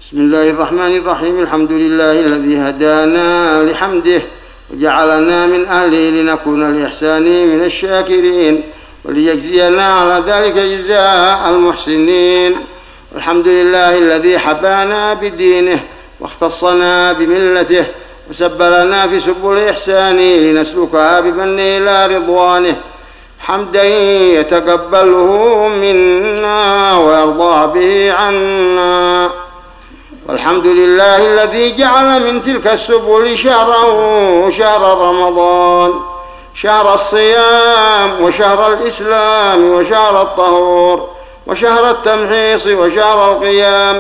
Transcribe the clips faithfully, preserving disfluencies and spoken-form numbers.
بسم الله الرحمن الرحيم. الحمد لله الذي هدانا لحمده وجعلنا من أهله لنكون لإحسانه من الشاكرين وليجزينا على ذلك جزاء المحسنين. الحمد لله الذي حبانا بدينه واختصنا بملته وسبل لنا في سبل إحسانه لنسلكها بمنه إلى رضوانه، حمدا يتقبله منا ويرضى به عنا. والحمد لله الذي جعل من تلك السبل شهرا شهر رمضان، شهر الصيام وشهر الإسلام وشهر الطهور وشهر التمحيص وشهر القيام،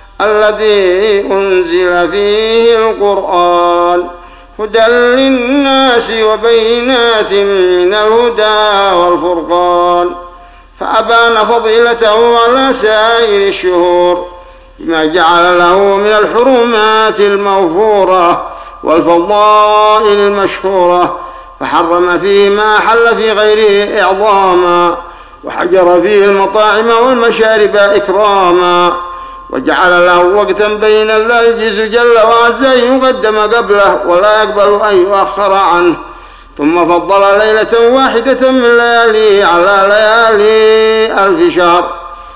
الذي أنزل فيه القرآن هدى للناس وبينات من الهدى والفرقان، فأبان فضيلته على سائر الشهور بما جعل له من الحرمات المغفورة والفضائل المشهورة، فحرم فيه ما حل في غيره إعظاما، وحجر فيه المطاعم والمشارب إكراما، وجعل له وقتا بين لا يجوز جل وعز أن يقدم قبله ولا يقبل أن يؤخر عنه، ثم فضل ليلة واحدة من لياليه على ليالي ألف شهر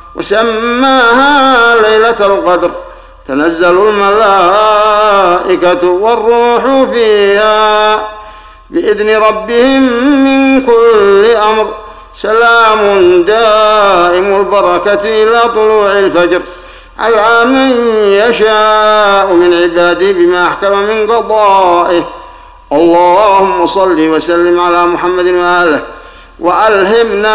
وسماها ليلة القدر، تنزل الملائكة والروح فيها بإذن ربهم من كل أمر، سلام دائم البركة إلى طلوع الفجر، على من يشاء من عباده بما أحكم من قضائه. اللهم صل وسلم على محمد وآله، وألهمنا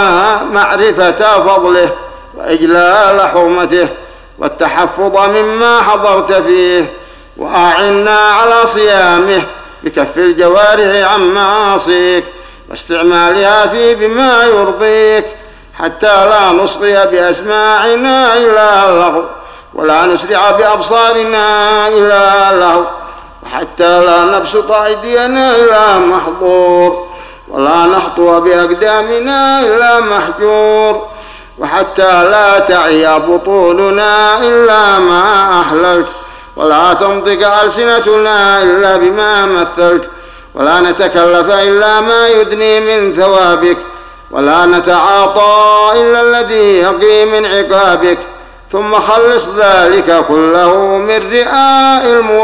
معرفة فضله وإجلال حرمته والتحفظ مما حضرت فيه، وأعنا على صيامه بكف الجوارح عن معاصيك واستعمالها فيه بما يرضيك، حتى لا نصغي بأسماعنا إلى اللغو ولا نسرع بأبصارنا إلى اللهو، وحتى لا نبسط أيدينا إلى محظور ولا نخطو بأقدامنا إلى محجور، وحتى لا تعي بطوننا إلا ما أحللت ولا تنطق ألسنتنا إلا بما مثلت، ولا نتكلف إلا ما يدني من ثوابك، ولا نتعاطى إلا الذي يقي من عقابك، ثم خلص ذلك كله من رئاء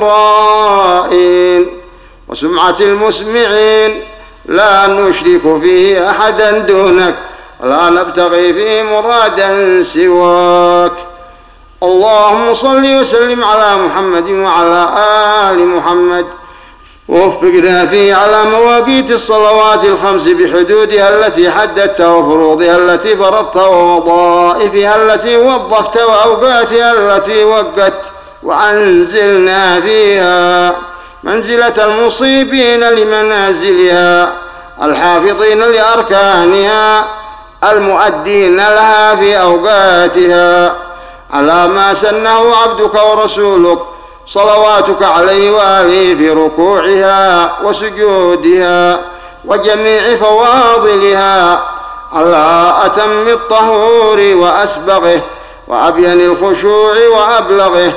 المرائين وسمعة المسمعين، لا نشرك فيه أحدا دونك ولا نبتغي فيه مرادا سواك. اللهم صل وسلم على محمد وعلى آل محمد، ووفقنا فيه على مواقيت الصلوات الخمس بحدودها التي حددتها وفروضها التي فرضتها ووظائفها التي وظفت وأوقاتها التي وقت، وأنزلنا فيها منزلة المصيبين لمنازلها، الحافظين لأركانها، المؤدين لها في أوقاتها، على ما سنه عبدك ورسولك صلواتك عليه وآله في ركوعها وسجودها وجميع فواضلها، على أتم الطهور وأسبغه وأبين الخشوع وأبلغه،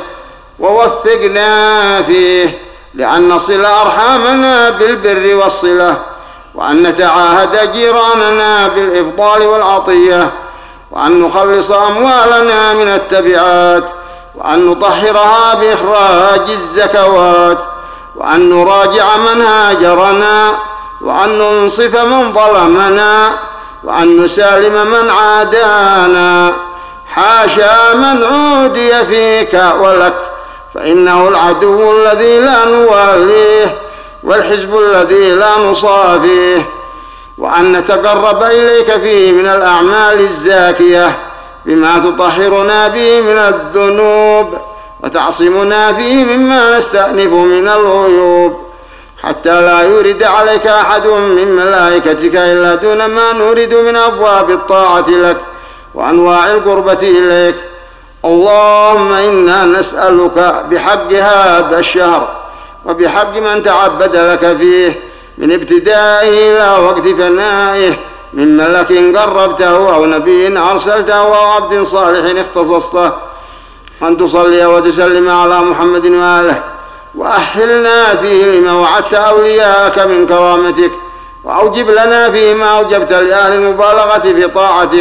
ووفقنا فيه لأن نصل أرحامنا بالبر والصلة، وأن نتعاهد جيراننا بالإفضال والعطية، وأن نخلص أموالنا من التبعات، وأن نطهرها بإخراج الزكوات، وأن نراجع من هاجرنا، وأن ننصف من ظلمنا، وأن نسالم من عادانا، حاشا من عودي فيك ولك، فإنه العدو الذي لا نواليه والحزب الذي لا نصافيه، وأن نتقرب إليك فيه من الأعمال الزاكية بما تطهرنا به من الذنوب وتعصمنا فيه مما نستأنف من العيوب، حتى لا يورد عليك أحد من ملائكتك إلا دون ما نورد من أبواب الطاعة لك وأنواع القربة إليك. اللهم إنا نسألك بحق هذا الشهر وبحق من تعبد لك فيه من ابتدائه إلى وقت فنائه، من ملك قربته أو نبي أرسلته أو عبد صالح اختصصته، أن تصلي وتسلم على محمد وآله، وأحلنا فيه لما وعدت أولياءك من كرامتك، وأوجب لنا فيه ما أوجبت لأهل المبالغة في طاعتك،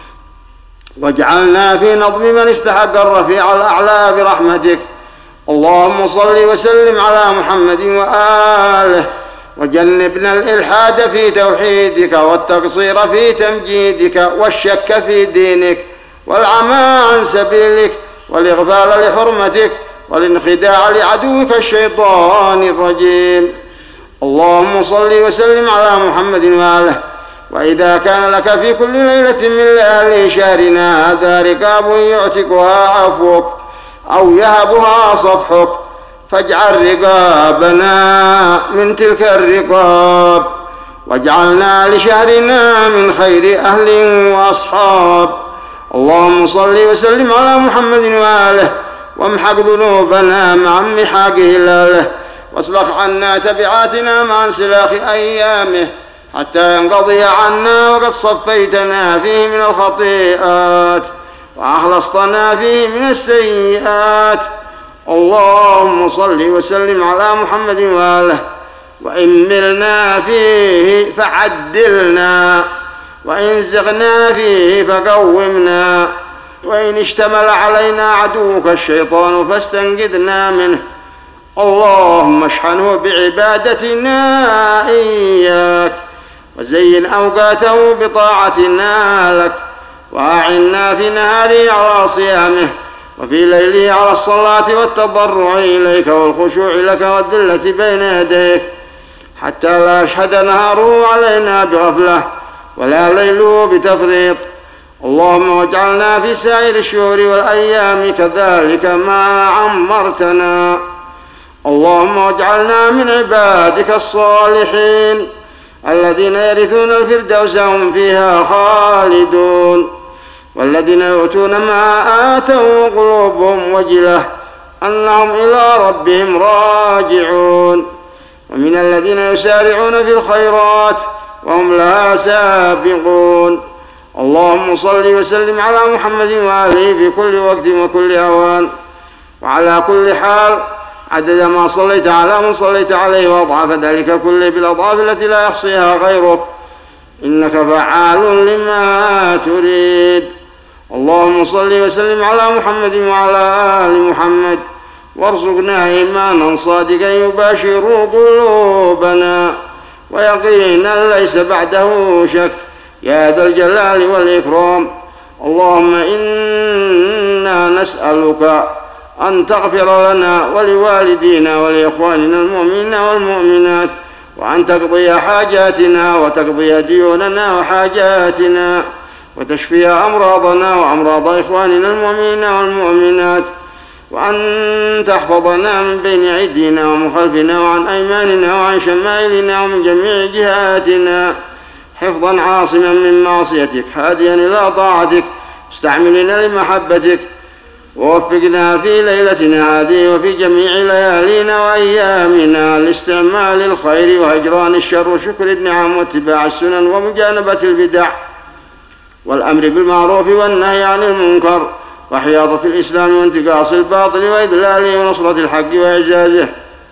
واجعلنا في نظم من استحق الرفيع الأعلى برحمتك. اللهم صل وسلم على محمد وآله، وجنبنا الإلحاد في توحيدك، والتقصير في تمجيدك، والشك في دينك، والعمى عن سبيلك، والإغفال لحرمتك، والانخداع لعدوك الشيطان الرجيم. اللهم صل وسلم على محمد وآله. وإذا كان لك في كل ليلة من ليالي شهرنا هذا ركاب يعتقها عفوك أو يهبها صفحك، فاجعل رقابنا من تلك الرقاب، واجعلنا لشهرنا من خير أهل وأصحاب. اللهم صل وسلم على محمد وآله، وامحق ذنوبنا مع محاقه الآله، واصلح عنا تبعاتنا مع انسلاخ أيامه، حتى ينقضي عنا وقد صفيتنا فيه من الخطيئات، وأخلصتنا فيه من السيئات. اللهم صل وسلم على محمد وآله. وإن ملنا فيه فعدلنا، وإن زغنا فيه فقومنا، وإن اشتمل علينا عدوك الشيطان فاستنقذنا منه. اللهم اشحنه بعبادتنا إياك، وزين أوقاته بطاعتنا لك، وأعنا في نهاره على صيامه، وفي ليله على الصلاة والتضرع إليك والخشوع لك والذلة بين يديك، حتى لا يشهد نهاره علينا بغفلة ولا ليله بتفريط. اللهم واجعلنا في سائر الشهور والأيام كذلك ما عمرتنا. اللهم واجعلنا من عبادك الصالحين الذين يرثون الفردوس هم فيها خالدون، والذين يؤتون ما آتوا قلوبهم وجلة أنهم إلى ربهم راجعون، ومن الذين يسارعون في الخيرات وهم لها سابقون. اللهم صل وسلم على محمد وآله في كل وقت وكل أوان وعلى كل حال، عدد ما صليت على من صليت عليه، وأضعاف ذلك كله بالأضعاف التي لا يحصيها غيرك، إنك فعال لما تريد. اللهم صل وسلم على محمد وعلى آل محمد، وارزقنا إيمانا صادقا يباشر قلوبنا، ويقينا ليس بعده شك، يا ذا الجلال والإكرام. اللهم إنا نسألك أن تغفر لنا ولوالدينا ولإخواننا المؤمنين والمؤمنات، وأن تقضي حاجاتنا وتقضي ديوننا وحاجاتنا، وتشفي أمراضنا وأمراض إخواننا المؤمنين والمؤمنات، وأن تحفظنا من بين أيدينا ومن خلفنا وعن أيماننا وعن شمائلنا ومن جميع جهاتنا، حفظا عاصما من معصيتك هاديا إلى طاعتك مستعملنا لمحبتك. ووفقنا في ليلتنا هذه وفي جميع ليالينا وأيامنا لاستعمال الخير وهجران الشر وشكر النعم واتباع السنن ومجانبة البدع والأمر بالمعروف والنهي عن المنكر وحياضة الإسلام وانتقاص الباطل وإذلاله ونصرة الحق وإعزازه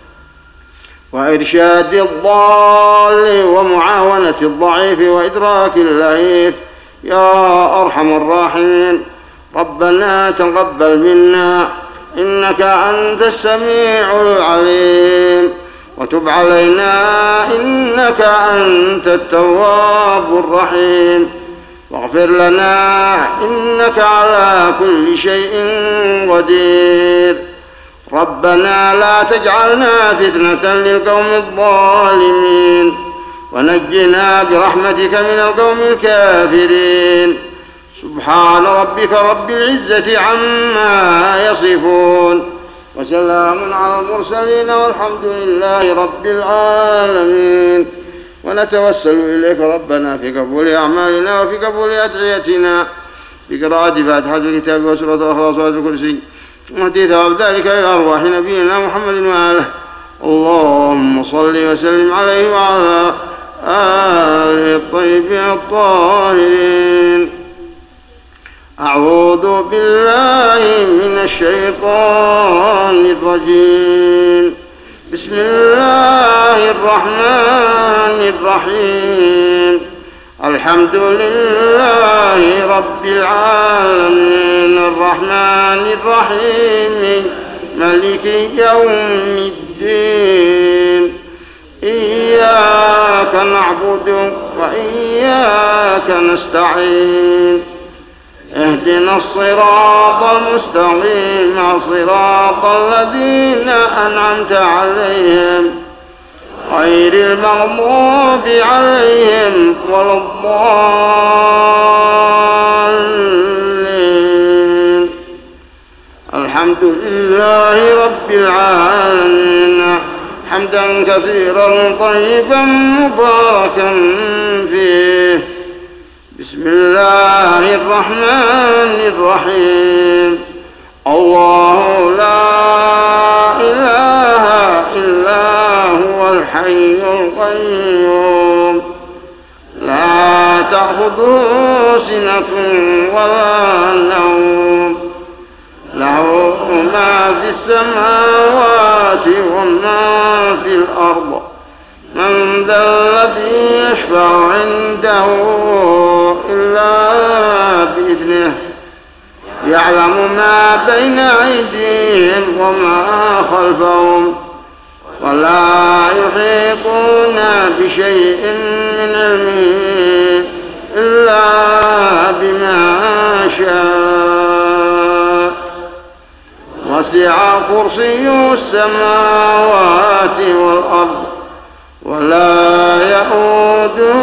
وإرشاد الضال ومعاونة الضعيف وإدراك اللهيف يا أرحم الراحمين. ربنا تقبل منا إنك أنت السميع العليم، وتب علينا إنك أنت التواب الرحيم، واغفر لنا إنك على كل شيء قدير. ربنا لا تجعلنا فتنة للقوم الظالمين، ونجنا برحمتك من القوم الكافرين. سبحان ربك رب العزة عما يصفون، وسلام على المرسلين، والحمد لله رب العالمين. ونتوسل إليك ربنا في قبول أعمالنا وفي قبول أدعيتنا بقراءة فاتحة الكتاب وسورة الإخلاص وآية الكرسي، ونهدي ثواب ذلك إلى أرواح نبينا محمد وآله. اللهم صل وسلم عليه وعلى آله الطيبين الطاهرين. أعوذ بالله من الشيطان الرجيم. بسم الله الرحمن الرحيم. الحمد لله رب العالمين الرحمن الرحيم مالك يوم الدين. إياك نعبد وإياك نستعين. اهدنا الصراط المستقيم صراط الذين أنعمت عليهم غير المغضوب عليهم ولا الضالين. الحمد لله رب العالمين حمدا كثيرا طيبا مباركا فيه. بسم الله الرحمن الرحيم. الله لا إله إلا هو الحي القيوم لا تأخذه سنة ولا نوم له ما في السماوات وما في الأرض. من ذا الذي يشفع عنده إلا بإذنه يعلم ما بين أيديهم وما خلفهم ولا يحيطون بشيء من علمه إلا بما شاء. وسع كرسيه السماوات والأرض ولا يؤوده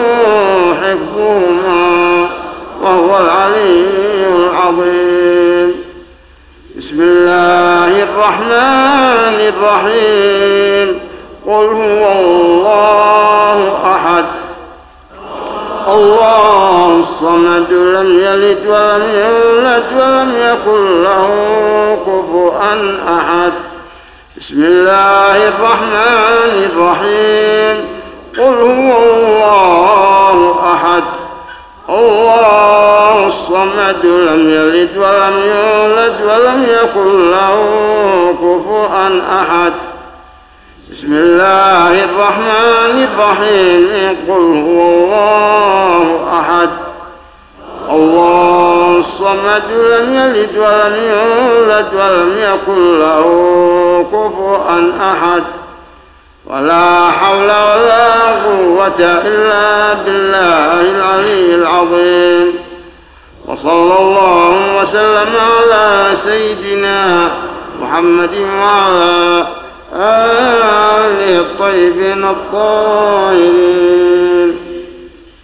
حفظهما وهو العلي العظيم. بسم الله الرحمن الرحيم. قل هو الله أحد الله الصمد لم يلد ولم يولد ولم يكن له كفوا أحد. بسم الله الرحمن الرحيم. قل هو الله أحد الله الصمد لم يلد ولم يولد ولم يكن له كفوا أحد. بسم الله الرحمن الرحيم. قل هو الله أحد الله الصمد لم يلد ولم يولد ولم يكن له كفوا أحد. ولا حول ولا قوة إلا بالله العلي العظيم. وصلى الله وسلم على سيدنا محمد وعلى آله الطيبين الطاهرين.